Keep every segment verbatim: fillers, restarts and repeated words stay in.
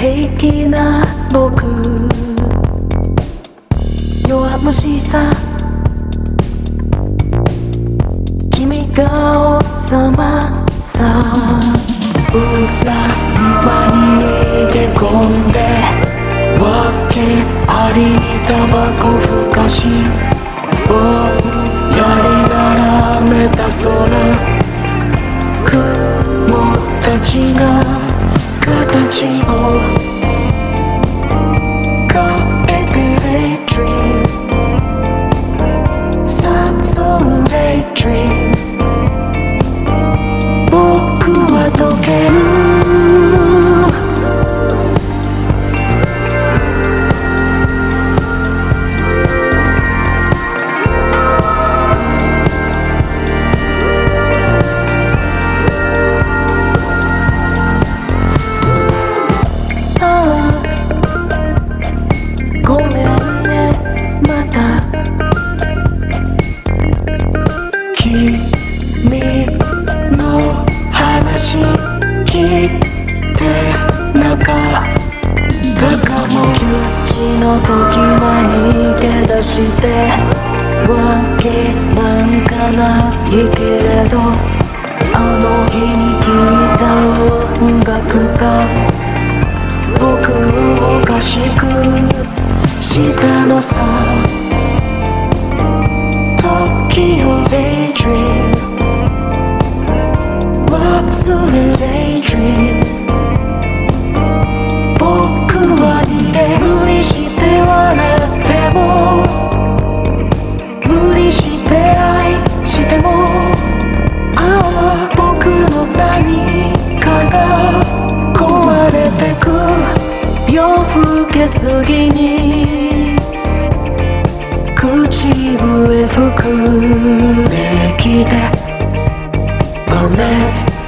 平気な僕、弱虫さ、君が王様さ。裏庭に逃げ込んで、訳ありにタバコふかし、ぼんやり眺めた空、雲たちが形を変えて Daydream 誘う Daydream 僕は溶けるごめんね、また君の話聞いてなかったかも。窮地の時は逃げ出してわけなんかないけれど、あの日に聴いた音楽が僕をおかしくしたのさ。時を Daydream 忘れ Daydream 僕は逃げ無理して笑っても無理して愛しても、ああ僕の何かが壊れてく。夜更けすぎに口笛吹くできてバレット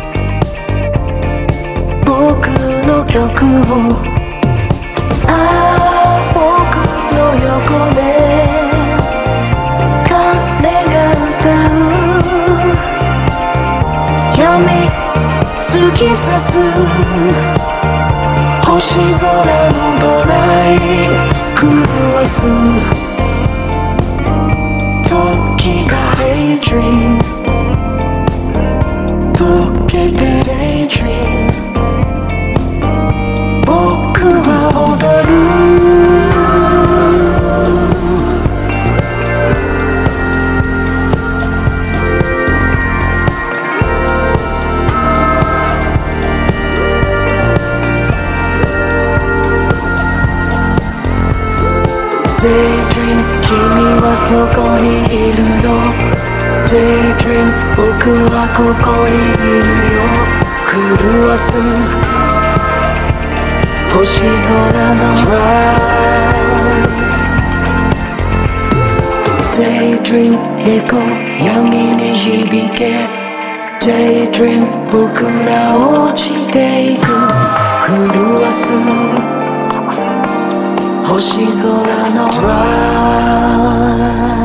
僕の曲を、ああ僕の横で彼が歌う闇突き刺す星空のドライ狂わす時が Daydream 溶けて Daydream 僕は踊るDaydream 君はそこにいるよ Daydream 僕はここにいるよ。狂わす星空の Daydream エコ闇に響け Daydream 僕ら落ちていく。狂わす星空の Drive